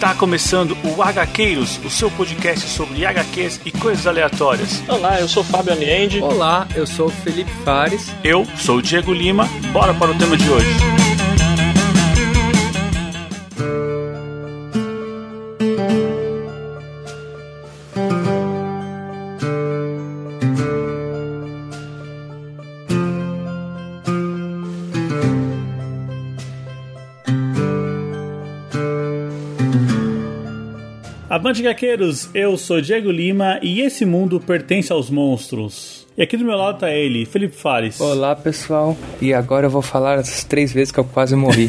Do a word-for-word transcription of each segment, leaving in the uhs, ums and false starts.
Está começando o HQueiros, o seu podcast sobre H Qs e coisas aleatórias. Olá, eu sou o Fábio Aniende. Olá, eu sou o Felipe Fares. Eu sou o Diego Lima. Bora para o tema de hoje. Avante, HQueiros, eu sou Diego Lima e esse mundo pertence aos monstros. E aqui do meu lado tá ele, Felipe Fares. Olá, pessoal. E agora eu vou falar as três vezes que eu quase morri.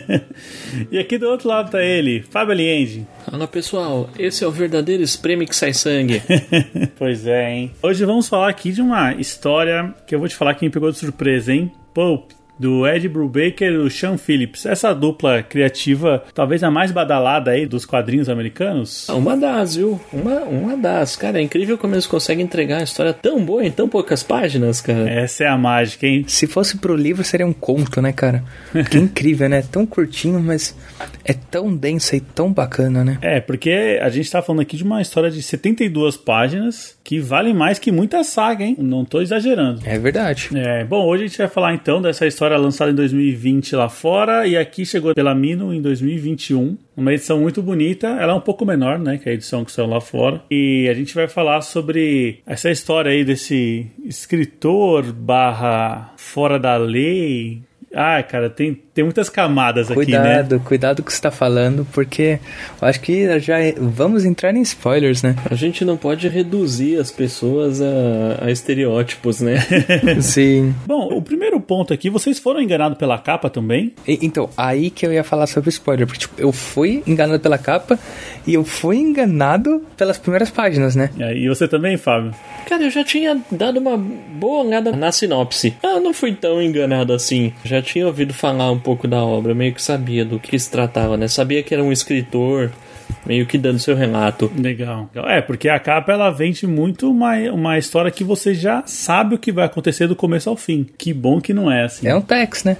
E aqui do outro lado tá ele, Fábio Aniende. Fala, pessoal, esse é o verdadeiro espreme que sai sangue. Pois é, hein? Hoje vamos falar aqui de uma história que eu vou te falar que me pegou de surpresa, hein? Pulp, do Ed Brubaker e do Sean Phillips. Essa dupla criativa, talvez a mais badalada aí dos quadrinhos americanos. Uma das, viu? Uma, uma das. Cara, é incrível como eles conseguem entregar uma história tão boa em tão poucas páginas, cara. Essa é a mágica, hein? Se fosse pro livro, seria um conto, né, cara? Que incrível, né? Tão curtinho, mas é tão densa e tão bacana, né? É, porque a gente tá falando aqui de uma história de setenta e duas páginas que vale mais que muita saga, hein? Não tô exagerando. É verdade. É, bom, hoje a gente vai falar então dessa história lançada em dois mil e vinte lá fora e aqui chegou pela Mino em dois mil e vinte e um. Uma edição muito bonita, ela é um pouco menor, né, que a edição que saiu lá fora. E a gente vai falar sobre essa história aí desse escritor barra fora da lei. Ah, cara, tem, tem muitas camadas aqui, cuidado, né? Cuidado, cuidado com o que você tá falando, porque eu acho que já é, vamos entrar em spoilers, né? A gente não pode reduzir as pessoas a, a estereótipos, né? Sim. Bom, o primeiro ponto aqui, vocês foram enganados pela capa também? E, então, aí que eu ia falar sobre spoiler, porque tipo, eu fui enganado pela capa e eu fui enganado pelas primeiras páginas, né? E você também, Fábio? Cara, eu já tinha dado uma boa olhada na sinopse. Eu não fui tão enganado assim. Já tinha ouvido falar um pouco da obra, meio que sabia do que se tratava, né? Sabia que era um escritor, meio que dando seu relato. Legal. É, porque a capa, ela vende muito uma, uma história que você já sabe o que vai acontecer do começo ao fim. Que bom que não é assim. É um Tex, né?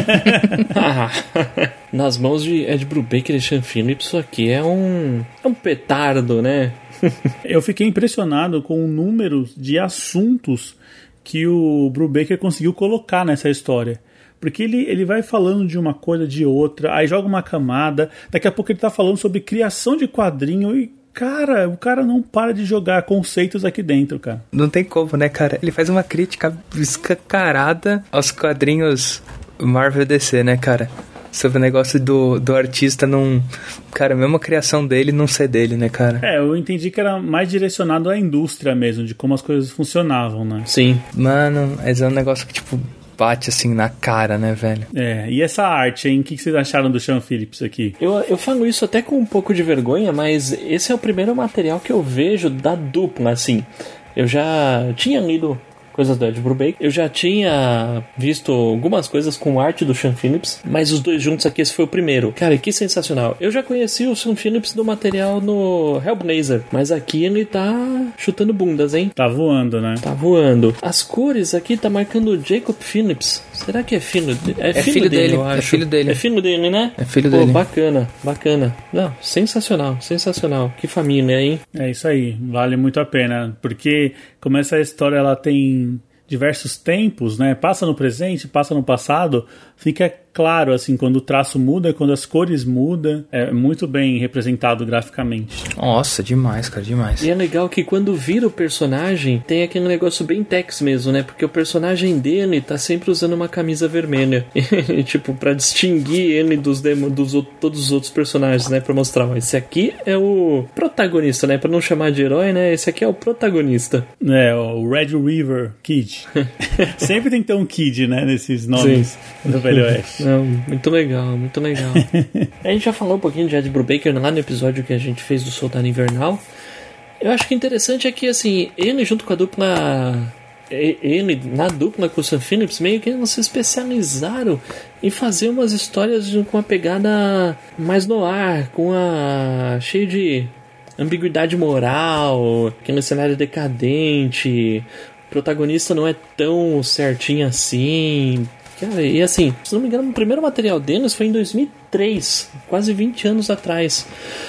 Nas mãos de Ed Brubaker e Sean Phillips, isso aqui é um, é um petardo, né? Eu fiquei impressionado com o número de assuntos que o Brubaker conseguiu colocar nessa história. Porque ele, ele vai falando de uma coisa, de outra, aí joga uma camada, daqui a pouco ele tá falando sobre criação de quadrinho e, cara, o cara não para de jogar conceitos aqui dentro, cara. Não tem como, né, cara? Ele faz uma crítica escancarada aos quadrinhos Marvel D C, né, cara? Sobre o negócio do, do artista não... Cara, mesmo a criação dele não ser dele, né, cara? É, eu entendi que era mais direcionado à indústria mesmo, de como as coisas funcionavam, né? Sim. Mano, é um negócio que, tipo, bate assim na cara, né, velho? É, e essa arte, hein? O que vocês acharam do Sean Phillips aqui? Eu, eu falo isso até com um pouco de vergonha, mas esse é o primeiro material que eu vejo da dupla, assim. Eu já tinha lido coisas do Ed Brubaker. Eu já tinha visto algumas coisas com arte do Sean Phillips, mas os dois juntos aqui, esse foi o primeiro. Cara, que sensacional. Eu já conheci o Sean Phillips do material no Hellblazer, mas aqui ele tá chutando bundas, hein? Tá voando, né? Tá voando. As cores aqui tá marcando Jacob Phillips. Será que é filho dele? É, é filho, filho dele, dele, eu acho. É filho dele. É filho dele, né? É filho Pô, dele. Bacana, bacana. Não, sensacional, sensacional. Que família, hein? É isso aí, vale muito a pena, porque como essa história ela tem diversos tempos, né? Passa no presente, passa no passado, fica claro, assim, quando o traço muda, quando as cores mudam, é muito bem representado graficamente. Nossa, demais, cara, demais. E é legal que quando vira o personagem, tem aquele negócio bem Tex mesmo, né? Porque o personagem dele tá sempre usando uma camisa vermelha. E, tipo, pra distinguir ele dos, demo, dos todos os outros personagens, né? Pra mostrar, ó, esse aqui é o protagonista, né? Pra não chamar de herói, né? Esse aqui é o protagonista. É, o Red River Kid. Sempre tem que ter um Kid, né? Nesses nomes. Sim. Do Velho Oeste. Não, muito legal, muito legal. A gente já falou um pouquinho de Ed Brubaker lá no episódio que a gente fez do Soldado Invernal. Eu acho que interessante é que, assim, ele junto com a dupla... Ele, na dupla com o Sean Phillips, meio que eles se especializaram em fazer umas histórias com uma pegada mais no ar, com a... cheio de ambiguidade moral, aquele cenário decadente... O protagonista não é tão certinho assim. Cara, e assim, se não me engano, o primeiro material deles foi em dois mil e três, quase vinte anos atrás.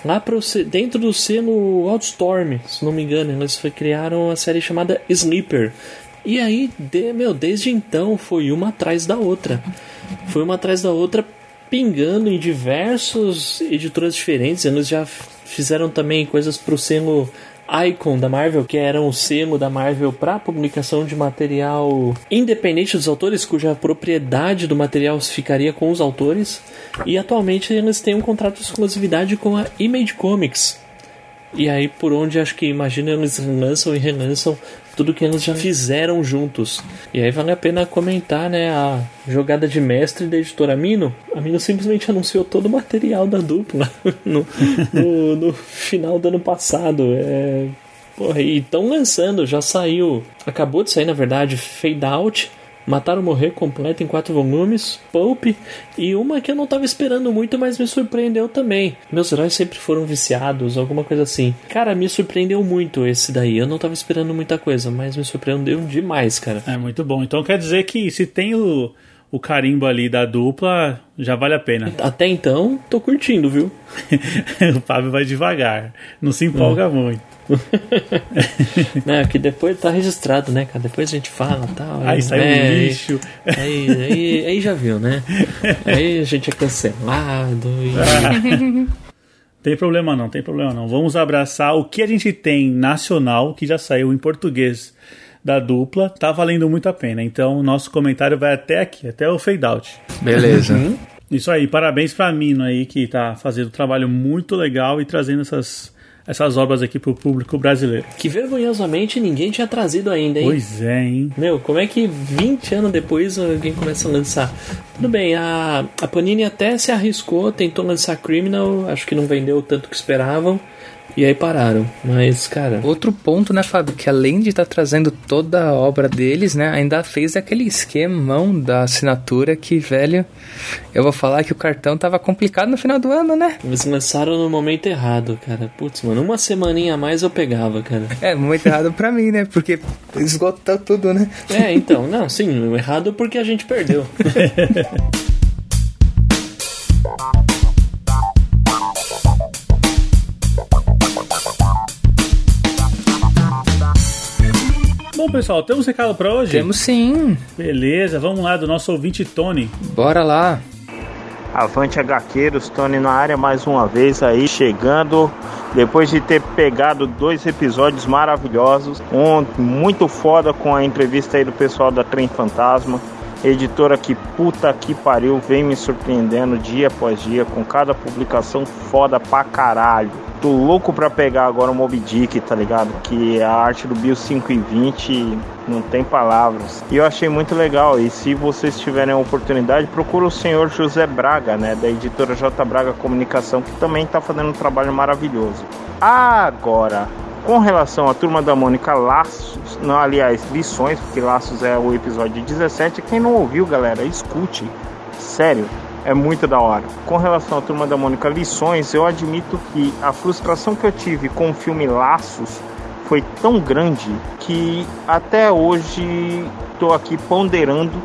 lá pro, dentro do selo Wildstorm, se não me engano, eles criaram uma série chamada Sleeper. E aí, de, meu, desde então foi uma atrás da outra. Foi uma atrás da outra, pingando em diversos editoras diferentes. Eles já fizeram também coisas pro selo Icon da Marvel, que era um selo da Marvel para publicação de material independente dos autores, cuja propriedade do material ficaria com os autores. E atualmente eles têm um contrato de exclusividade com a Image Comics. E aí, por onde acho que imagina, eles lançam e relançam tudo que eles já fizeram juntos. E aí vale a pena comentar, né, a jogada de mestre da editora Mino. A Mino simplesmente anunciou todo o material da dupla no, no, no final do ano passado. É... Porra, e estão lançando, já saiu, acabou de sair na verdade, Fade Out, Matar ou Morrer completo em quatro volumes, Pulp, e uma que eu não tava esperando muito, mas me surpreendeu também. Meus heróis sempre foram viciados, alguma coisa assim. Cara, me surpreendeu muito esse daí. Eu não tava esperando muita coisa, mas me surpreendeu demais, cara. É muito bom. Então quer dizer que se tem o, o carimbo ali da dupla, já vale a pena. Até então, tô curtindo, viu? O Fábio vai devagar, não se empolga hum. muito. Não, que depois tá registrado, né, cara? Depois a gente fala e tal. Aí sai é, um lixo. Aí, aí, aí já viu, né? Aí a gente é cancelado. E... Tem problema não, tem problema não. Vamos abraçar o que a gente tem nacional, que já saiu em português da dupla. Tá valendo muito a pena. Então o nosso comentário vai até aqui, até o fade out. Beleza. Uhum. Isso aí, parabéns pra Mino aí, que tá fazendo um trabalho muito legal e trazendo essas... essas obras aqui pro público brasileiro. Que vergonhosamente ninguém tinha trazido ainda, hein? Pois é, hein? Meu, como é que vinte anos depois alguém começa a lançar? Tudo bem, a, a Panini até se arriscou, tentou lançar Criminal, acho que não vendeu o tanto que esperavam, e aí pararam. Mas, cara... Outro ponto, né, Fábio, que além de estar tá trazendo toda a obra deles, né, ainda fez aquele esquemão da assinatura que, velho, eu vou falar que o cartão tava complicado no final do ano, né? Eles lançaram no momento errado, cara. Putz, mano, uma semaninha a mais eu pegava, cara. É, momento errado pra mim, né, porque esgotou tudo, né? É, então, não, sim, errado porque a gente perdeu. Bom, pessoal, temos recado pra hoje? Temos sim. Beleza, vamos lá, do nosso ouvinte Tony. Bora lá. Avante Hqueiros, Tony na área mais uma vez aí, chegando depois de ter pegado dois episódios maravilhosos, um muito foda com a entrevista aí do pessoal da Trem Fantasma, editora que puta que pariu, vem me surpreendendo dia após dia com cada publicação foda pra caralho. Tô louco pra pegar agora o Moby Dick, tá ligado? Que a arte do Bill cinco e vinte não tem palavras. E eu achei muito legal. E se vocês tiverem a oportunidade, procura o senhor José Braga, né? Da editora J. Braga Comunicação, que também tá fazendo um trabalho maravilhoso. Agora, com relação à Turma da Mônica Laços, não, aliás, Lições, porque Laços é o episódio dezessete. Quem não ouviu, galera, escute. Sério. É muito da hora. Com relação à Turma da Mônica Lições, eu admito que a frustração que eu tive com o filme Laços foi tão grande que até hoje estou aqui ponderando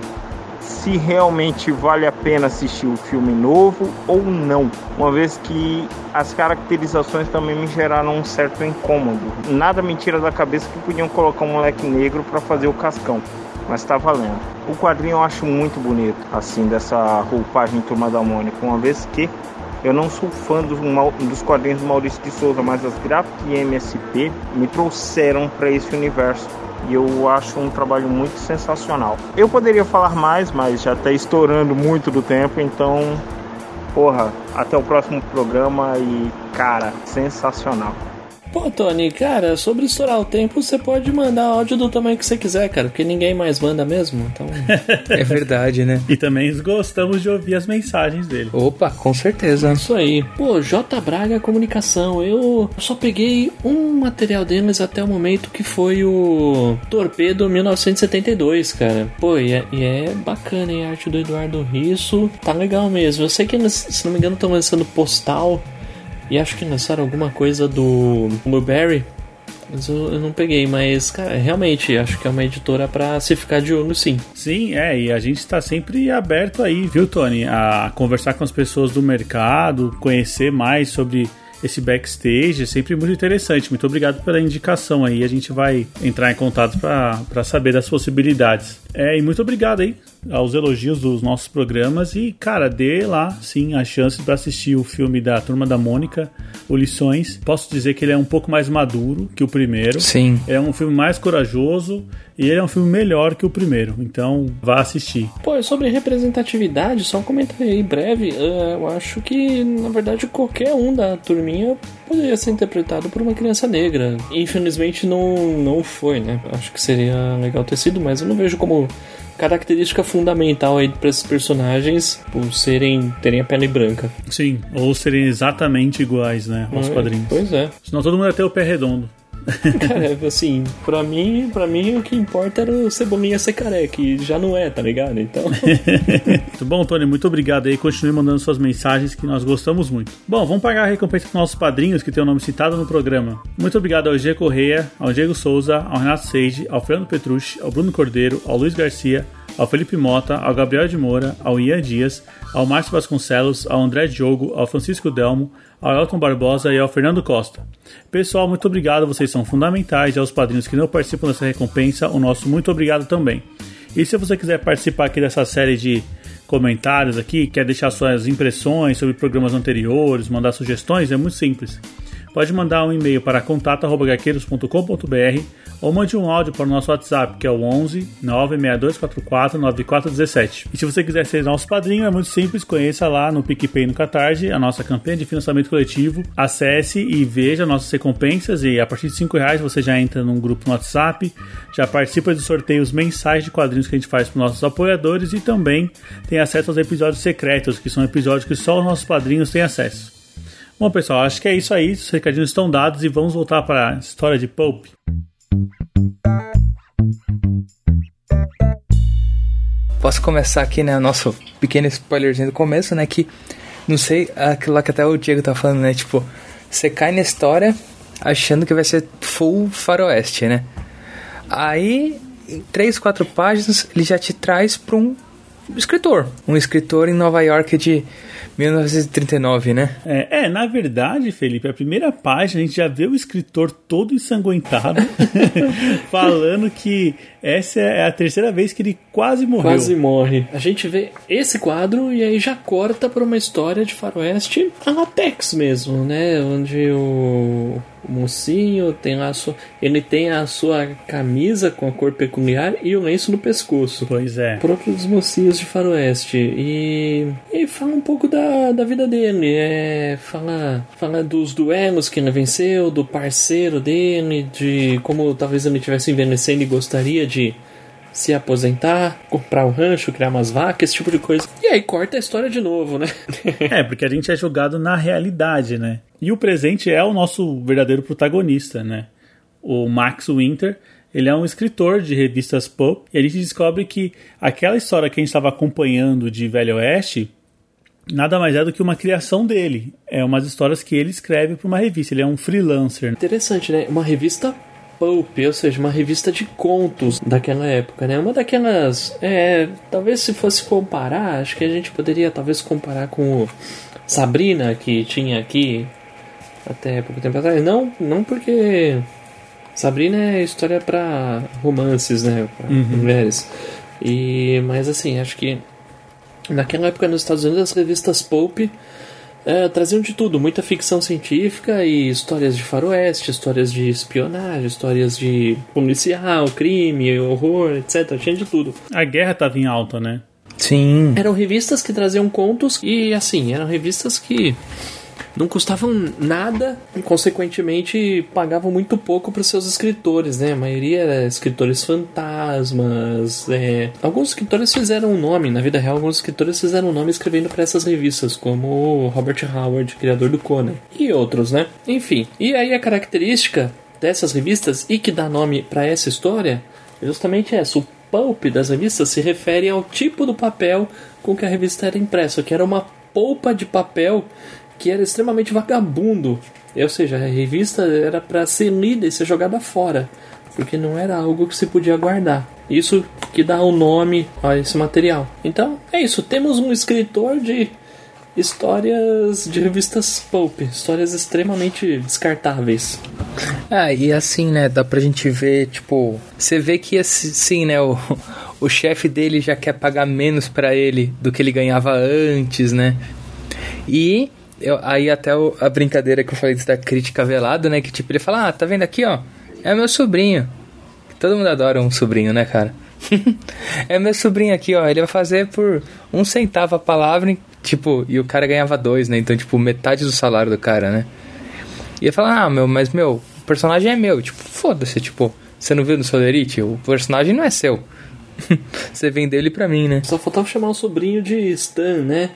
se realmente vale a pena assistir o filme novo ou não, uma vez que as caracterizações também me geraram um certo incômodo. Nada me tira da cabeça que podiam colocar um moleque negro para fazer o Cascão, mas tá valendo. O quadrinho eu acho muito bonito, assim, dessa roupagem Turma da Mônica, uma vez que eu não sou fã dos, dos quadrinhos do Maurício de Souza, mas as gráficas de M S P me trouxeram para esse universo e eu acho um trabalho muito sensacional. Eu poderia falar mais, mas já tá estourando muito do tempo, então, porra, até o próximo programa e, cara, sensacional. Pô, Tony, cara, sobre estourar o tempo, você pode mandar áudio do tamanho que você quiser, cara, porque ninguém mais manda mesmo, então... É verdade, né? E também gostamos de ouvir as mensagens dele. Opa, com certeza. Isso aí. Pô, J. Braga Comunicação, eu só peguei um material deles até o momento, que foi o Torpedo mil novecentos e setenta e dois, cara. Pô, e é, e é bacana, hein? A arte do Eduardo Risso, tá legal mesmo. Eu sei que eles, se não me engano, estão lançando Postal... E acho que lançaram alguma coisa do Blueberry, mas eu, eu não peguei. Mas, cara, realmente, acho que é uma editora pra se ficar de olho, sim. Sim, é, e a gente tá sempre aberto aí, viu, Tony? A conversar com as pessoas do mercado, conhecer mais sobre esse backstage, é sempre muito interessante. Muito obrigado pela indicação aí, a gente vai entrar em contato para saber das possibilidades. É, e muito obrigado aí aos elogios dos nossos programas e, cara, dê lá, sim, a chance para assistir o filme da Turma da Mônica, o Lições. Posso dizer que ele é um pouco mais maduro que o primeiro. Sim. É um filme mais corajoso e ele é um filme melhor que o primeiro, então vá assistir. Pô, sobre representatividade, só um comentário aí breve, eu acho que, na verdade, qualquer um da turminha poderia ser interpretado por uma criança negra. Infelizmente não, não foi, né? Acho que seria legal ter sido, mas eu não vejo como característica fundamental aí para esses personagens por serem, terem a pele branca. Sim, ou serem exatamente iguais, né, aos é, quadrinhos. Pois é. Senão todo mundo ia ter o pé redondo. Cara, assim, pra mim, pra mim o que importa era o Cebolinha ser careca, e já não é, tá ligado? Então... Muito bom, Tony, muito obrigado aí, continue mandando suas mensagens que nós gostamos muito. Bom, vamos pagar a recompensa dos nossos padrinhos que tem o nome citado no programa. Muito obrigado ao G. Correia, ao Diego Souza, ao Renato Seide, ao Fernando Petrucci, ao Bruno Cordeiro, ao Luiz Garcia, ao Felipe Mota, ao Gabriel de Moura, ao Ian Dias, ao Márcio Vasconcelos, ao André Diogo, ao Francisco Delmo, ao Elton Barbosa e ao Fernando Costa. Pessoal, muito obrigado, vocês são fundamentais, e aos padrinhos que não participam dessa recompensa, o nosso muito obrigado também. E se você quiser participar aqui dessa série de comentários aqui, quer deixar suas impressões sobre programas anteriores, mandar sugestões, é muito simples. Pode mandar um e-mail para contato arroba gaqueiros ponto com ponto b r ou mande um áudio para o nosso WhatsApp, que é o onze nove seis dois quatro quatro nove quatro um sete. E se você quiser ser nosso padrinho, é muito simples, conheça lá no PicPay e no Catarse a nossa campanha de financiamento coletivo, acesse e veja nossas recompensas e a partir de cinco reais você já entra num grupo no WhatsApp, já participa dos sorteios mensais de quadrinhos que a gente faz para os nossos apoiadores e também tem acesso aos episódios secretos, que são episódios que só os nossos padrinhos têm acesso. Bom, pessoal, acho que é isso aí. Os recadinhos estão dados e vamos voltar para a história de Pulp. Posso começar aqui, né? Nosso pequeno spoilerzinho do começo, né? Que, não sei, aquilo lá que até o Diego tá falando, né? Tipo, você cai na história achando que vai ser full faroeste, né? Aí, em três, quatro páginas, ele já te traz para um escritor. Um escritor em Nova York de mil novecentos e trinta e nove, né? É, é, na verdade, Felipe, a primeira página a gente já vê o escritor todo ensanguentado falando que essa é a terceira vez que ele quase morreu. Quase morre. A gente vê esse quadro e aí já corta para uma história de faroeste a latex mesmo, né? Onde o... o mocinho tem lá a sua, ele tem a sua camisa com a cor peculiar e o lenço no pescoço. Pois é. Próprio dos mocinhos de faroeste. E, e fala um pouco da, da vida dele. É, fala, fala dos duelos que ele venceu, do parceiro dele, de como talvez ele estivesse envelhecendo e gostaria de se aposentar, comprar um rancho, criar umas vacas, esse tipo de coisa. E aí corta a história de novo, né? É, porque a gente é jogado na realidade, né? E o presente é o nosso verdadeiro protagonista, né? O Max Winter, ele é um escritor de revistas pulp, e a gente descobre que aquela história que a gente estava acompanhando de Velho Oeste nada mais é do que uma criação dele. É umas histórias que ele escreve para uma revista, ele é um freelancer. Interessante, né? Uma revista pulp, ou seja, uma revista de contos daquela época, né? Uma daquelas... É, talvez se fosse comparar, acho que a gente poderia talvez comparar com o Sabrina, que tinha aqui até pouco tempo atrás. Não, não porque Sabrina é história para romances, né? Para uhum. mulheres. E, mas assim, acho que naquela época nos Estados Unidos as revistas pulp É, traziam de tudo, muita ficção científica e histórias de faroeste, histórias de espionagem, histórias de policial, crime, horror, etcétera. Tinha de tudo. A guerra estava em alta, né? Sim. Eram revistas que traziam contos e, assim, eram revistas que não custavam nada e, consequentemente, pagavam muito pouco para os seus escritores, né? A maioria era escritores fantasmas. É... Alguns escritores fizeram um nome, na vida real, alguns escritores fizeram um nome escrevendo para essas revistas, como o Robert Howard, criador do Conan, e outros, né? Enfim, e aí a característica dessas revistas e que dá nome para essa história é justamente essa. O pulp das revistas se refere ao tipo do papel com que a revista era impressa, que era uma polpa de papel que era extremamente vagabundo, ou seja, a revista era para ser lida e ser jogada fora, porque não era algo que se podia guardar. Isso que dá o nome a esse material. Então, é isso, temos um escritor de histórias de revistas pulp, histórias extremamente descartáveis. Ah, e assim, né, dá pra gente ver, tipo, você vê que assim, né, o, o chefe dele já quer pagar menos pra ele do que ele ganhava antes, né, e eu, aí até o, a brincadeira que eu falei da crítica velada, né, que tipo, ele fala, ah, tá vendo aqui, ó, é meu sobrinho, todo mundo adora um sobrinho, né, cara, é meu sobrinho aqui, ó, ele vai fazer por um centavo a palavra, tipo, e o cara ganhava dois, né, então, tipo, metade do salário do cara, né. E ia falar, ah, meu, mas, meu, o personagem é meu. Tipo, foda-se, tipo, você não viu no Solerite? O personagem não é seu. Você vendeu ele pra mim, né? Só faltava chamar o sobrinho de Stan, né?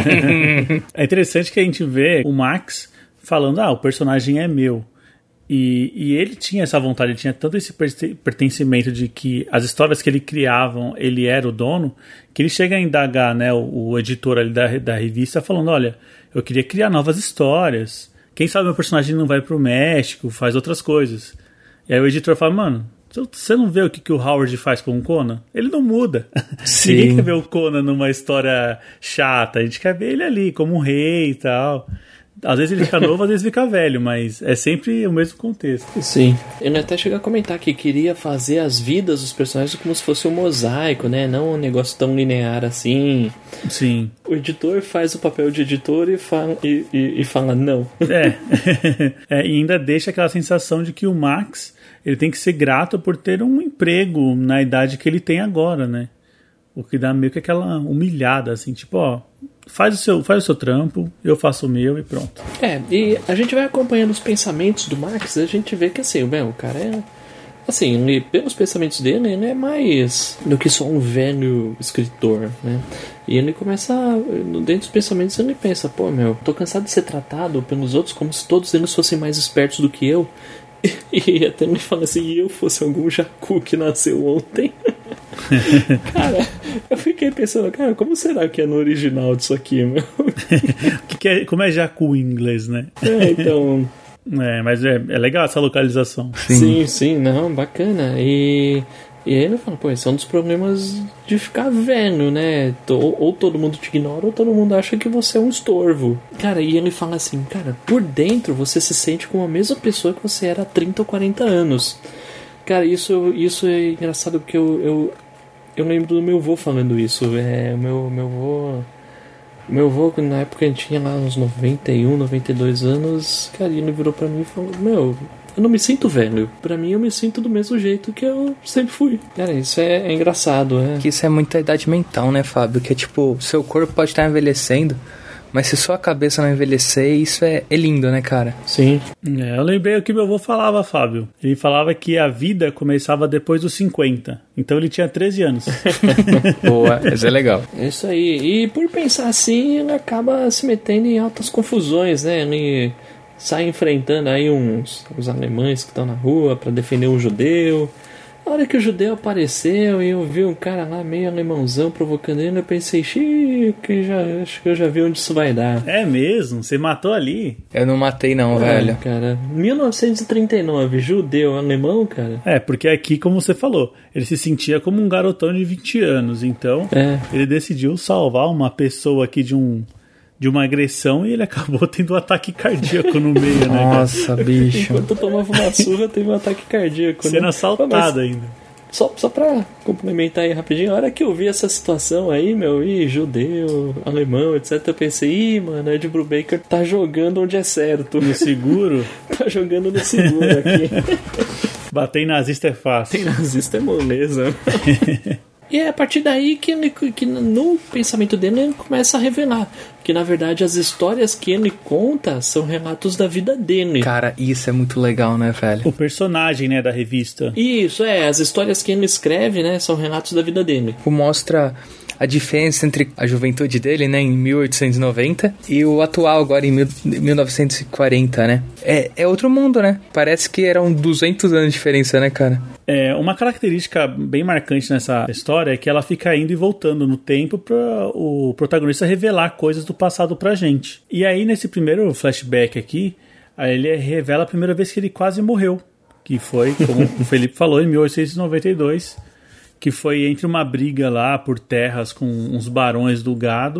É interessante que a gente vê o Max falando, ah, o personagem é meu. E, e ele tinha essa vontade, ele tinha tanto esse pertencimento de que as histórias que ele criava, ele era o dono, que ele chega a indagar, né, o, o editor ali da, da revista falando, olha, eu queria criar novas histórias. Quem sabe meu personagem não vai pro México, faz outras coisas. E aí o editor fala, mano, você não vê o que, que o Howard faz com o Conan? Ele não muda. Sim. Ninguém quer ver o Conan numa história chata. A gente quer ver ele ali como um rei e tal. Às vezes ele fica novo, às vezes fica velho, mas é sempre o mesmo contexto. Sim. Ele até chegou a comentar que queria fazer as vidas dos personagens como se fosse um mosaico, né? Não um negócio tão linear assim. Sim. O editor faz o papel de editor e fala, e, e, e fala não. É. É. E ainda deixa aquela sensação de que o Max, ele tem que ser grato por ter um emprego na idade que ele tem agora, né? O que dá meio que aquela humilhada, assim, tipo, ó, faz o seu, faz o seu trampo, eu faço o meu e pronto. É, e a gente vai acompanhando os pensamentos do Max, a gente vê que assim, bem, o cara é... Assim, ele, pelos pensamentos dele, ele é mais do que só um velho escritor, né? E ele começa, dentro dos pensamentos, ele pensa, pô, meu, tô cansado de ser tratado pelos outros como se todos eles fossem mais espertos do que eu. E até me fala assim, e eu fosse algum jacu que nasceu ontem? Cara, eu fiquei pensando, cara, como será que é no original disso aqui, meu? que que é, como é jacu em inglês, né? É, então... É, mas é, é legal essa localização. Sim, sim, sim, não, bacana. E, e aí ele fala, pô, esse é um dos problemas de ficar velho, né? Ou, ou todo mundo te ignora, ou todo mundo acha que você é um estorvo. Cara, e ele fala assim, cara, por dentro você se sente como a mesma pessoa que você era há trinta ou quarenta anos. Cara, isso, isso é engraçado porque eu, eu, eu lembro do meu avô falando isso. É, o meu, meu avô... Meu avô, na época ele tinha lá uns noventa e um, noventa e dois anos, cara, ele virou pra mim e falou, meu, eu não me sinto velho. Pra mim eu me sinto do mesmo jeito que eu sempre fui. Cara, isso é, é engraçado, é. Que isso é muita idade mental, né, Fábio? Que é tipo, seu corpo pode estar envelhecendo, mas se sua cabeça não envelhecer, isso é, é lindo, né, cara? Sim. É, eu lembrei o que meu avô falava, Fábio. Ele falava que a vida começava depois dos cinquenta. Então ele tinha treze anos. Boa, isso é legal. É isso aí. E por pensar assim, ele acaba se metendo em altas confusões, né? Ele sai enfrentando aí uns, uns alemães que estão na rua pra defender um judeu. Na hora que o judeu apareceu e eu vi um cara lá meio alemãozão provocando ele, eu pensei, xiii, que já, acho que eu já vi onde isso vai dar. É mesmo? Você matou ali? Eu não matei não, é, velho. Cara, mil novecentos e trinta e nove, judeu, alemão, cara. É, porque aqui, como você falou, ele se sentia como um garotão de vinte anos, então é. Ele decidiu salvar uma pessoa aqui de um... de uma agressão e ele acabou tendo um ataque cardíaco no meio, né? Nossa, bicho. Enquanto tomava uma surra, teve um ataque cardíaco. Sendo né? assaltado ainda. Só, só pra complementar aí rapidinho, a hora que eu vi essa situação aí, meu, ih, judeu, alemão, etcétera, eu pensei, ih, mano, Ed Brubaker tá jogando onde é certo. No seguro? Tá jogando no seguro aqui. Bater em nazista é fácil. Bater em nazista é moleza. E é a partir daí que, ele, que no pensamento dele ele começa a revelar que na verdade as histórias que ele conta são relatos da vida dele. Cara, isso é muito legal, né, velho? O personagem, né, da revista. Isso, é, as histórias que ele escreve, né, são relatos da vida dele. Mostra a diferença entre a juventude dele, né, em mil oitocentos e noventa e o atual agora em mil novecentos e quarenta, né? É, é outro mundo, né? Parece que eram duzentos anos de diferença, né, cara? É, uma característica bem marcante nessa história é que ela fica indo e voltando no tempo para o protagonista revelar coisas do passado pra gente. E aí, nesse primeiro flashback aqui, aí ele revela a primeira vez que ele quase morreu, que foi, como o Felipe falou, em mil oitocentos e noventa e dois, que foi entre uma briga lá por terras com uns barões do gado,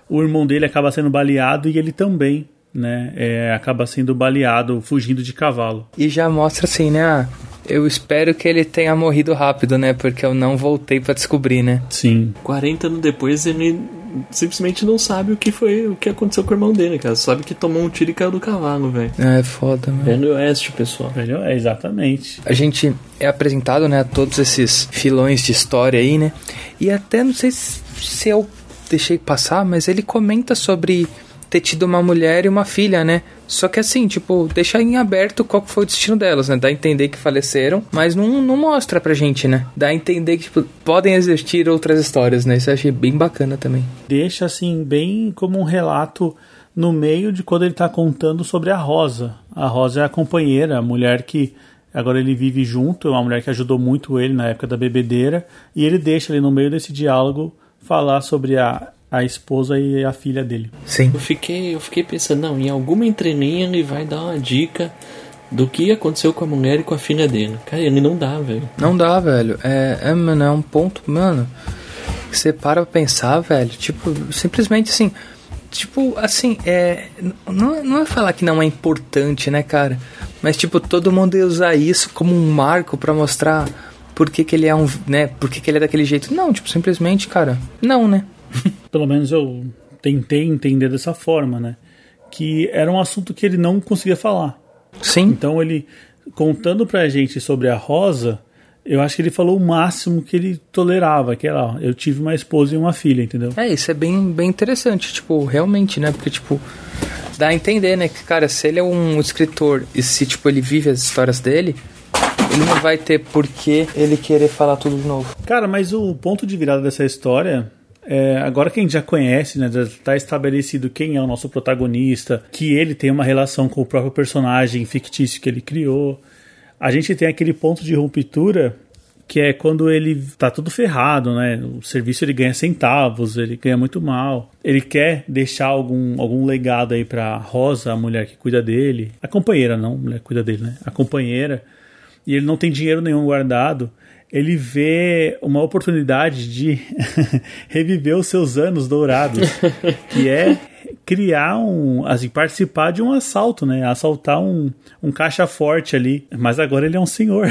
o irmão dele acaba sendo baleado e ele também, né, é, acaba sendo baleado, fugindo de cavalo. E já mostra assim, né, ah, eu espero que ele tenha morrido rápido, né, porque eu não voltei pra descobrir, né. Sim. quarenta anos depois, ele simplesmente não sabe o que foi, o que aconteceu com o irmão dele, cara. Sabe que tomou um tiro e caiu do cavalo, velho. É foda, mano. Velho Oeste, pessoal. Velho, é, exatamente. A gente é apresentado, né, a todos esses filões de história aí, né, e até não sei se, se eu deixei passar, mas ele comenta sobre ter tido uma mulher e uma filha, né? Só que assim, tipo, deixa em aberto qual foi o destino delas, né? Dá a entender que faleceram, mas não, não mostra pra gente, né? Dá a entender que, tipo, podem existir outras histórias, né? Isso eu achei bem bacana também. Deixa, assim, bem como um relato no meio de quando ele tá contando sobre a Rosa. A Rosa é a companheira, a mulher que agora ele vive junto, é uma mulher que ajudou muito ele na época da bebedeira, e ele deixa ali no meio desse diálogo falar sobre a... a esposa e a filha dele. Sim. Eu fiquei, eu fiquei pensando, não, em alguma entrelinha ele vai dar uma dica do que aconteceu com a mulher e com a filha dele. Cara, ele não dá, velho. Não dá, velho. É, é, mano, é um ponto, mano, que você para pra pensar, velho. Tipo, simplesmente assim, tipo, assim, é, não, não é falar que não é importante, né, cara? Mas, tipo, todo mundo ia usar isso como um marco pra mostrar por que que ele é um, né, por que que ele é daquele jeito. Não, tipo, simplesmente, cara, não, né? Pelo menos eu tentei entender dessa forma, né? Que era um assunto que ele não conseguia falar. Sim. Então ele, contando pra gente sobre a Rosa, eu acho que ele falou o máximo que ele tolerava, que era, ó, eu tive uma esposa e uma filha, entendeu? É, isso é bem, bem interessante, tipo, realmente, né? Porque, tipo, dá a entender, né? Que, cara, se ele é um escritor e se, tipo, ele vive as histórias dele, ele não vai ter por que ele querer falar tudo de novo. Cara, mas o ponto de virada dessa história... É, agora que a gente já conhece, né, já está estabelecido quem é o nosso protagonista, que ele tem uma relação com o próprio personagem fictício que ele criou, a gente tem aquele ponto de ruptura que é quando ele tá tudo ferrado, né? O serviço ele ganha centavos, ele ganha muito mal. Ele quer deixar algum, algum legado aí pra Rosa, a mulher que cuida dele. A companheira, não, a mulher que cuida dele, né? A companheira. E ele não tem dinheiro nenhum guardado. Ele vê uma oportunidade de reviver os seus anos dourados, que é criar um, assim, participar de um assalto, né? Assaltar um, um caixa forte ali. Mas agora ele é um senhor.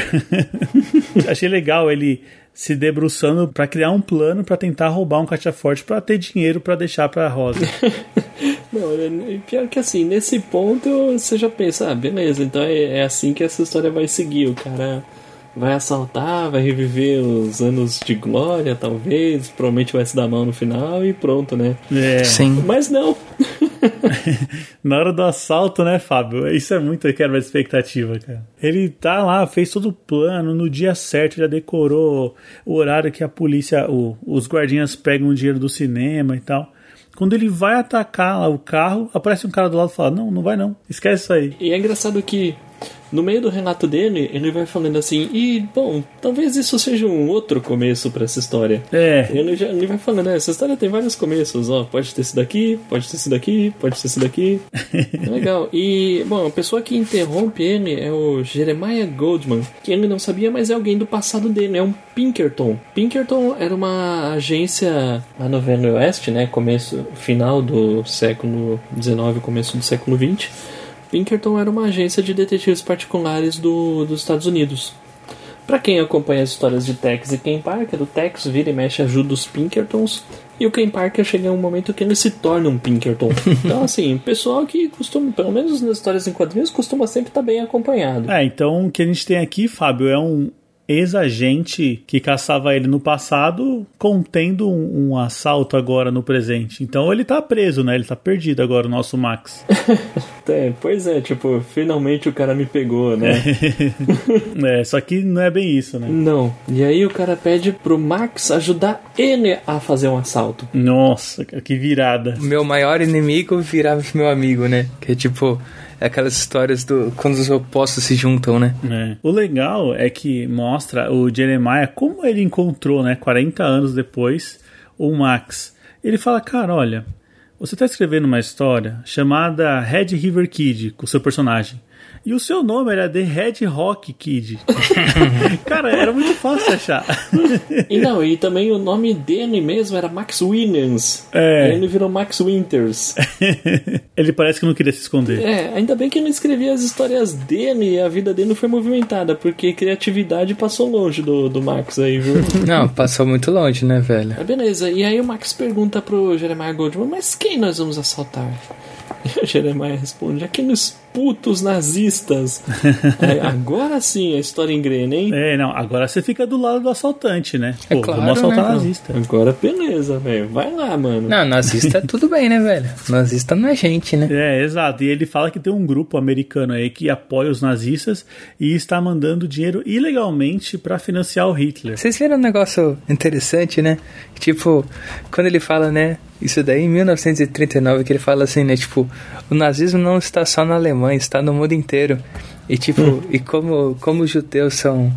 Achei legal ele se debruçando para criar um plano para tentar roubar um caixa forte para ter dinheiro para deixar para Rosa. Não, pior que assim, nesse ponto você já pensa, ah, beleza, então é, é assim que essa história vai seguir. O cara vai assaltar, vai reviver os anos de glória, talvez, provavelmente vai se dar mal no final e pronto, né? É. Sim. Mas não. Na hora do assalto, né, Fábio? Isso é muito quebra de expectativa, cara. Ele tá lá, fez todo o plano, no dia certo, já decorou o horário que a polícia, o, os guardinhas pegam o dinheiro do cinema e tal. Quando ele vai atacar o carro, aparece um cara do lado e fala, não, não vai não, esquece isso aí. E é engraçado que no meio do relato dele, ele vai falando assim, e, bom, talvez isso seja um outro começo pra essa história. É. Ele, já, ele vai falando, né, essa história tem vários começos, ó, pode ter sido aqui, pode ter sido aqui, pode ter sido aqui. Legal. E, bom, a pessoa que interrompe ele é o Jeremiah Goldman, que ele não sabia, mas é alguém do passado dele, é um Pinkerton. Pinkerton era uma agência lá no Velho Oeste, né, começo, final do século dezenove, começo do século vinte. Pinkerton era uma agência de detetives particulares do, dos Estados Unidos. Pra quem acompanha as histórias de Tex e Ken Parker, o Tex vira e mexe ajuda os Pinkertons, e o Ken Parker chega em um momento que ele se torna um Pinkerton. Então, assim, pessoal que costuma, pelo menos nas histórias em quadrinhos, costuma sempre estar bem acompanhado. É, então o que a gente tem aqui, Fábio, é um ex-agente que caçava ele no passado, contendo um, um assalto agora no presente. Então ele tá preso, né? Ele tá perdido agora, o nosso Max. É, pois é, tipo, finalmente o cara me pegou, né? É, só que não é bem isso, né? Não. E aí o cara pede pro Max ajudar ele a fazer um assalto. Nossa, que virada. Meu maior inimigo virava meu amigo, né? Que é tipo... É aquelas histórias do quando os opostos se juntam, né? É. O legal é que mostra o Jeremiah como ele encontrou, né, quarenta anos depois, o Max. Ele fala, cara, olha, você tá escrevendo uma história chamada Red River Kid, com o seu personagem. E o seu nome era The Red Rock Kid. Cara, era muito fácil achar. E não, e também o nome dele mesmo era Max Williams. É. Aí ele virou Max Winters. Ele parece que não queria se esconder. É, ainda bem que eu não escrevi as histórias dele e a vida dele não foi movimentada, porque criatividade passou longe do, do Max aí, viu? Não, passou muito longe, né, velho? Mas beleza, e aí o Max pergunta pro Jeremiah Goldman, mas quem nós vamos assaltar? E o Jeremiah responde, aqueles putos nazistas. Aí, agora sim a história engrena, hein? É, não, agora você fica do lado do assaltante, né? Pô, É claro, vamos assaltar né? nazista. Agora beleza, velho. Vai lá, mano. Não, nazista é tudo bem, né, velho? Nazista não é gente, né? É, exato. E ele fala que tem um grupo americano aí que apoia os nazistas e está mandando dinheiro ilegalmente pra financiar o Hitler. Vocês viram um negócio interessante, né? Tipo, quando ele fala, né? Isso daí em mil novecentos e trinta e nove, que ele fala assim, né? Tipo, o nazismo não está só na Alemanha, está no mundo inteiro. E tipo, hum. e como, como os judeus são,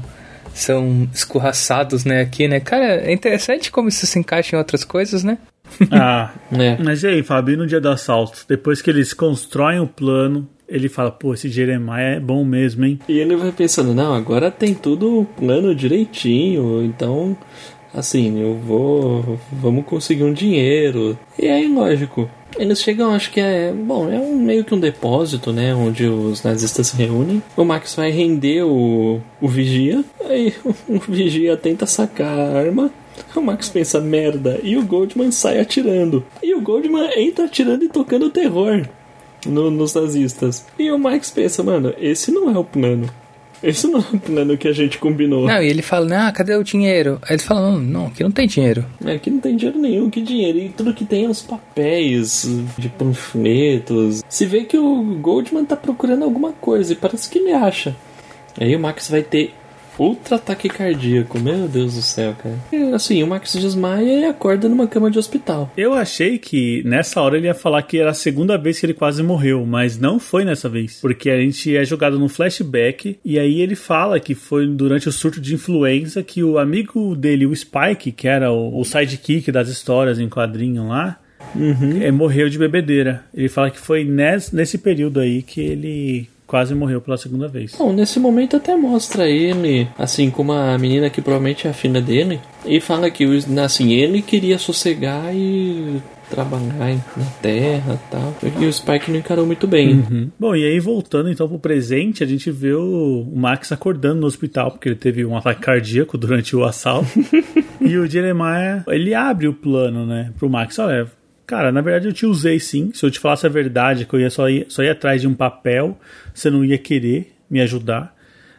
são escorraçados, né, aqui, né? Cara, é interessante como isso se encaixa em outras coisas, né? Ah, é. Mas e aí, Fábio, e no dia do assalto? Depois que eles constroem o plano, ele fala, pô, esse Jeremiah é bom mesmo, hein? E ele vai pensando, não, agora tem tudo plano direitinho, então... Assim, eu vou... Vamos conseguir um dinheiro. E aí, lógico, eles chegam, acho que é... Bom, é um, meio que um depósito, né? Onde os nazistas se reúnem. O Max vai render o, o vigia. Aí o vigia tenta sacar a arma. O Max pensa, merda. E o Goldman sai atirando. E o Goldman entra atirando e tocando terror no, nos nazistas. E o Max pensa, mano, esse não é o plano. Esse não é o plano que a gente combinou. Não, e ele fala, ah, cadê o dinheiro? Aí ele fala, não, não, aqui não tem dinheiro. É, aqui não tem dinheiro nenhum, que dinheiro? E tudo que tem é os papéis de panfletos. Se vê que o Goldman tá procurando alguma coisa e parece que ele acha. Aí o Max vai ter outro ataque cardíaco, meu Deus do céu, cara. E, assim, o Max desmaia e acorda numa cama de hospital. Eu achei que nessa hora ele ia falar que era a segunda vez que ele quase morreu, mas não foi nessa vez. Porque a gente é jogado no flashback e aí ele fala que foi durante o surto de influenza que o amigo dele, o Spike, que era o, o sidekick das histórias em quadrinho lá, uhum. é, morreu de bebedeira. Ele fala que foi nesse, nesse período aí que ele... quase morreu pela segunda vez. Bom, nesse momento até mostra ele, assim, com uma menina que provavelmente é a filha dele, e fala que, assim, ele queria sossegar e trabalhar na terra e tal, e o Spike não encarou muito bem. Uhum. Bom, e aí voltando então pro presente, a gente vê o Max acordando no hospital, porque ele teve um ataque cardíaco durante o assalto, e o Jeremiah, ele abre o plano, né, pro Max, olha... Cara, na verdade eu te usei sim. Se eu te falasse a verdade, que eu ia só, ir, só ir atrás de um papel, você não ia querer me ajudar.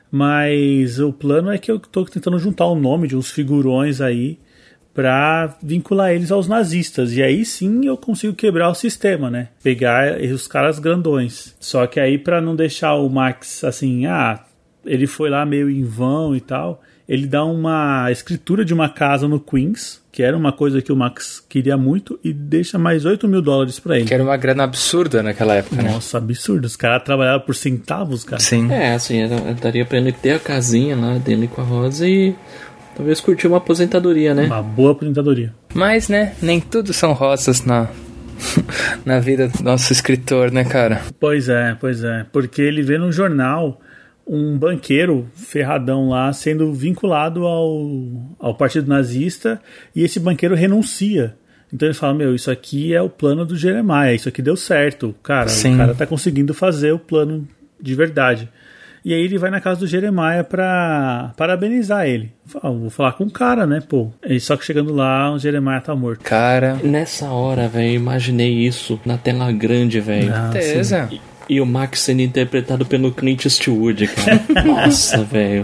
Mas o plano é que eu tô tentando juntar o nome de uns figurões aí pra vincular eles aos nazistas. E aí sim eu consigo quebrar o sistema, né? Pegar os caras grandões. Só que aí pra não deixar o Max assim, ah, ele foi lá meio em vão e tal... Ele dá uma escritura de uma casa no Queens, que era uma coisa que o Max queria muito, e deixa mais oito mil dólares pra ele. Que era uma grana absurda naquela época, né? Nossa, absurdo. Os caras trabalhavam por centavos, cara. Sim. É, assim, era, daria pra ele ter a casinha lá dele com a Rosa e talvez curtir uma aposentadoria, né? Uma boa aposentadoria. Mas, né, nem tudo são rosas na... na vida do nosso escritor, né, cara? Pois é, pois é. Porque ele vê no jornal... um banqueiro ferradão lá sendo vinculado ao, ao partido nazista e esse banqueiro renuncia. Então ele fala, meu, isso aqui é o plano do Jeremiah, isso aqui deu certo, cara, Sim. o cara tá conseguindo fazer o plano de verdade. E aí ele vai na casa do Jeremiah pra parabenizar ele. Fala, vou falar com o cara, né, pô. E só que chegando lá, o Jeremiah tá morto. Cara... Nessa hora, velho, imaginei isso na tela grande, velho. Certeza. E o Max sendo interpretado pelo Clint Eastwood, cara. Nossa, velho.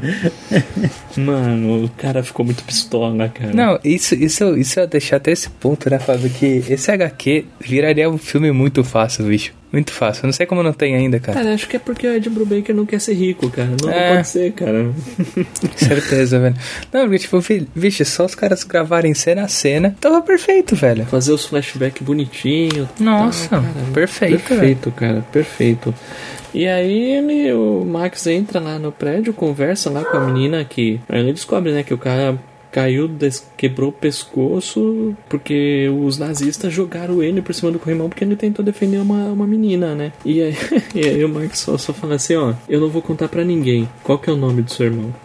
Mano, o cara ficou muito pistola, cara. Não, isso, isso, isso eu deixar até esse ponto, né, Fábio? Que esse H Q viraria um filme muito fácil, bicho. Muito fácil. Eu não sei como não tem ainda, cara. Cara, acho que é porque o Ed Brubaker não quer ser rico, cara. Não, é. não pode ser, cara. Certeza, velho. Não, porque, tipo, vixe, só os caras gravarem cena a cena. Tava perfeito, velho. Fazer os flashbacks bonitinhos. Nossa, tá, cara, perfeito, Perfeito, velho. cara. Perfeito. E aí ele, o Max entra lá no prédio, conversa lá com a menina que... Aí ele descobre, né, que o cara caiu, des... quebrou o pescoço porque os nazistas jogaram ele por cima do corrimão porque ele tentou defender uma, uma menina, né? E aí, e aí o Mark só, só fala assim, ó, eu não vou contar pra ninguém. Qual que é o nome do seu irmão?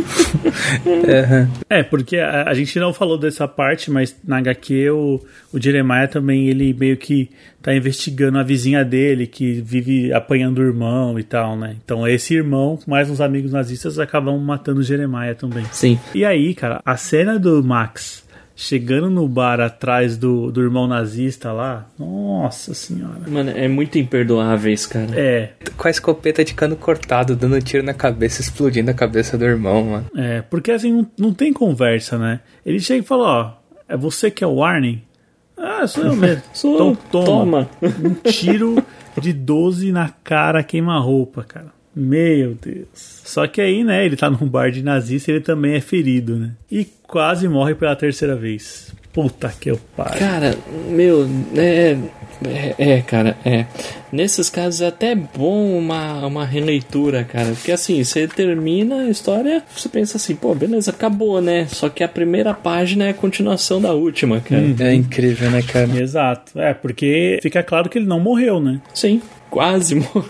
Uhum. É, porque a, a gente não falou dessa parte, mas na agá quê o, o Jeremiah também, ele meio que tá investigando a vizinha dele, que vive apanhando o irmão e tal, né? Então esse irmão, mais uns amigos nazistas, acabam matando o Jeremiah também. Sim. E aí, cara, a cena do Max chegando no bar atrás do, do irmão nazista lá, nossa senhora. Mano, é muito imperdoável isso, cara. É. Com a escopeta de cano cortado, dando tiro na cabeça, explodindo a cabeça do irmão, mano. É, porque assim, não, não tem conversa, né? Ele chega e fala, ó, é você que é o Warning? Ah, sou eu mesmo. Sou então, eu. toma. Toma. Um tiro de doze na cara, queima-roupa, cara. Meu Deus. Só que aí, né, ele tá num bar de nazista e ele também é ferido, né? E quase morre pela terceira vez. Puta que eu paro. Cara, meu, é, é, é, cara, é. Nesses casos é até bom uma, uma releitura, cara. Porque assim, você termina a história, você pensa assim, pô, beleza, acabou, né? Só que a primeira página é a continuação da última, cara. Hum, é incrível, né, cara? Exato. É, porque fica claro que ele não morreu, né? Sim. Quase morreu.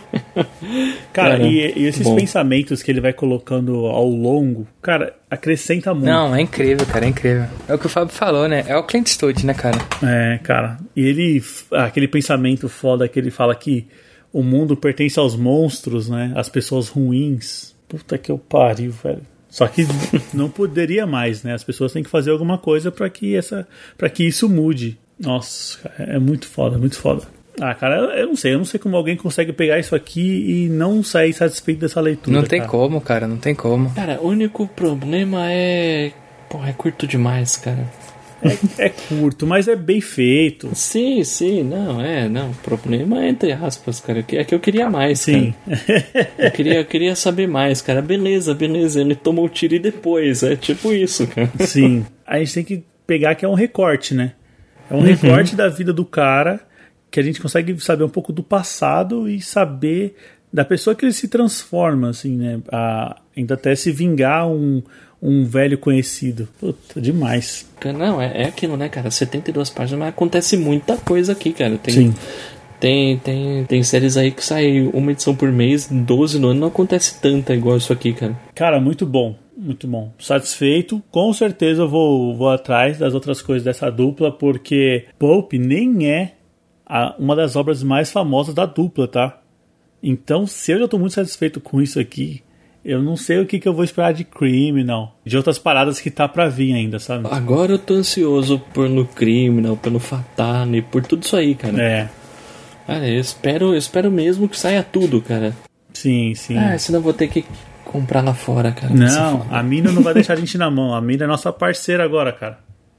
Cara, cara e, e esses bom. pensamentos que ele vai colocando ao longo, cara, acrescenta muito. Não, é incrível, cara, é incrível. É o que o Fábio falou, né? É o Clint Eastwood, né, cara? É, cara. E ele, aquele pensamento foda que ele fala que o mundo pertence aos monstros, né? As pessoas ruins. Puta que eu pariu, velho. Só que não poderia mais, né? As pessoas têm que fazer alguma coisa pra que, essa, pra que isso mude. Nossa, é muito foda, muito foda. Ah, cara, eu não sei, eu não sei como alguém consegue pegar isso aqui e não sair satisfeito dessa leitura. Não tem cara. como, cara, não tem como. Cara, o único problema é... Pô, é curto demais, cara. É, é curto, mas é bem feito. Sim, sim, não, é, não. O problema é entre aspas, cara. É que eu queria mais, sim. Cara. Eu queria, eu queria saber mais, cara. Beleza, beleza, ele tomou o tiro e depois. É tipo isso, cara. Sim. A gente tem que pegar que é um recorte, né? É um uhum. recorte da vida do cara, que a gente consegue saber um pouco do passado e saber da pessoa que ele se transforma, assim, né? A, ainda até se vingar um, um velho conhecido. Puta, demais. Não, é, é aquilo, né, cara? setenta e duas páginas, mas acontece muita coisa aqui, cara. Tem, Sim. Tem, tem, tem séries aí que saem uma edição por mês, doze no ano, não acontece tanta igual isso aqui, cara. Cara, muito bom. Muito bom. Satisfeito. Com certeza eu vou, vou atrás das outras coisas dessa dupla, porque Pulp nem é a, uma das obras mais famosas da dupla, tá? Então, se eu já tô muito satisfeito com isso aqui, eu não sei o que, que eu vou esperar de Criminal, de outras paradas que tá pra vir ainda, sabe? Agora eu tô ansioso por no Criminal, pelo Fatale, por tudo isso aí, cara. É. Cara, eu espero, eu espero mesmo que saia tudo, cara. Sim, sim. Ah, senão eu vou ter que comprar lá fora, cara. Não, a Mina não vai deixar a gente na mão. A Mina é nossa parceira agora, cara.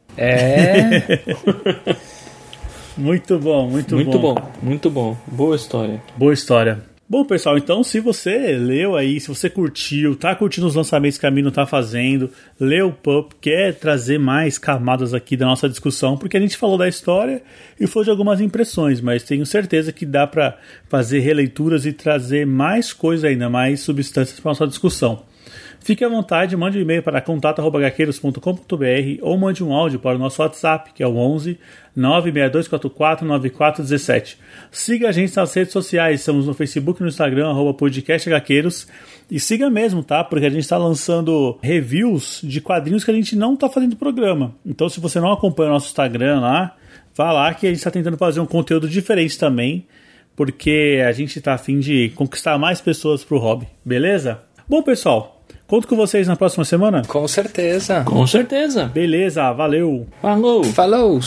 É... Muito bom, muito, muito bom. bom. Muito bom, boa história. Boa história. Bom, pessoal, então se você leu aí, se você curtiu, tá curtindo os lançamentos que a Mino tá fazendo, leu o Pulp, quer trazer mais camadas aqui da nossa discussão, porque a gente falou da história e foi de algumas impressões, mas tenho certeza que dá pra fazer releituras e trazer mais coisa ainda, mais substâncias pra nossa discussão. Fique à vontade, mande um e-mail para contato arroba gaqueiros ponto com ponto b r ou mande um áudio para o nosso WhatsApp, que é o onze nove seis dois quatro quatro nove quatro um sete. Siga a gente nas redes sociais, estamos no Facebook e no Instagram, arroba podcast gaqueiros. E siga mesmo, tá? Porque a gente está lançando reviews de quadrinhos que a gente não está fazendo programa. Então, se você não acompanha o nosso Instagram lá, vá lá que a gente está tentando fazer um conteúdo diferente também, porque a gente está a fim de conquistar mais pessoas para o hobby, beleza? Bom, pessoal, conto com vocês na próxima semana? Com certeza. Com certeza. Beleza, valeu. Falou. Falou.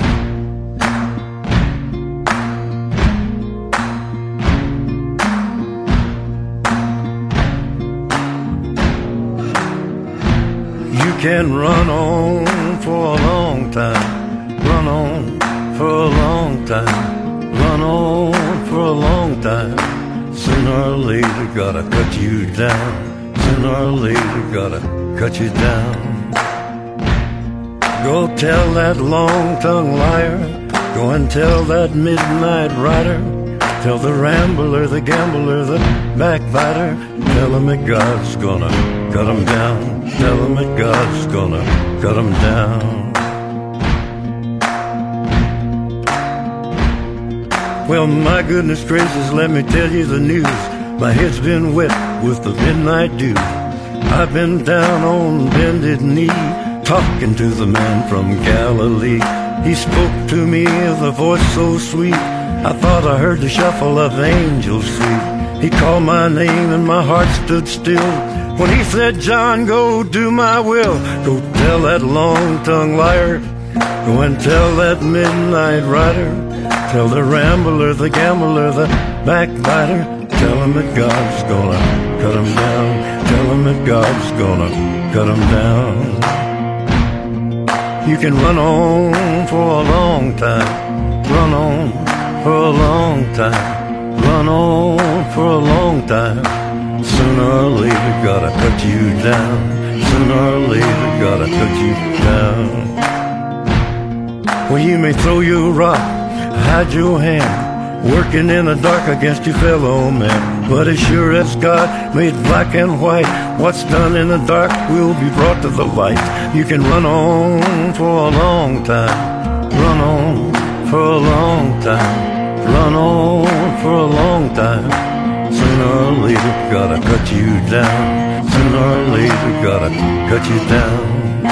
You can run on for a long time, run on for a long time, run on for a long time. Sooner or later gotta cut you down, sooner or later gotta cut you down. Go tell that long-tongued liar, go and tell that midnight rider, Tell the rambler, the gambler, the backbiter, tell him that God's gonna cut him down. Tell him that God's gonna cut him down. Well, my goodness gracious, let me tell you the news. My head's been wet with the midnight dew. I've been down on bended knee, talking to the man from Galilee. He spoke to me with a voice so sweet, I thought I heard the shuffle of angels sweet. He called my name and my heart stood still when he said, John, go do my will. Go tell that long-tongued liar, go and tell that midnight rider, tell the rambler, the gambler, the backbiter, tell him that God's gonna cut him down. Tell him that God's gonna cut him down. You can run on for a long time, run on for a long time, run on for a long time. Sooner or later gotta cut you down. Sooner or later gotta cut you down. Well, you may throw your rock, hide your hand, working in the dark against your fellow man. But as sure as God made black and white, what's done in the dark will be brought to the light. You can run on for a long time, run on for a long time, run on for a long time. Sooner or later gotta cut you down. Sooner or later gotta cut you down.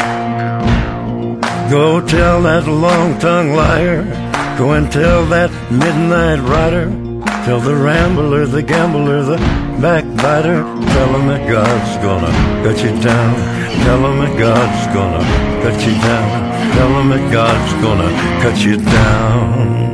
Go tell that long-tongued liar, go and tell that midnight rider, tell the rambler, the gambler, the backbiter, tell him that God's gonna cut you down. Tell him that God's gonna cut you down. Tell him that God's gonna cut you down.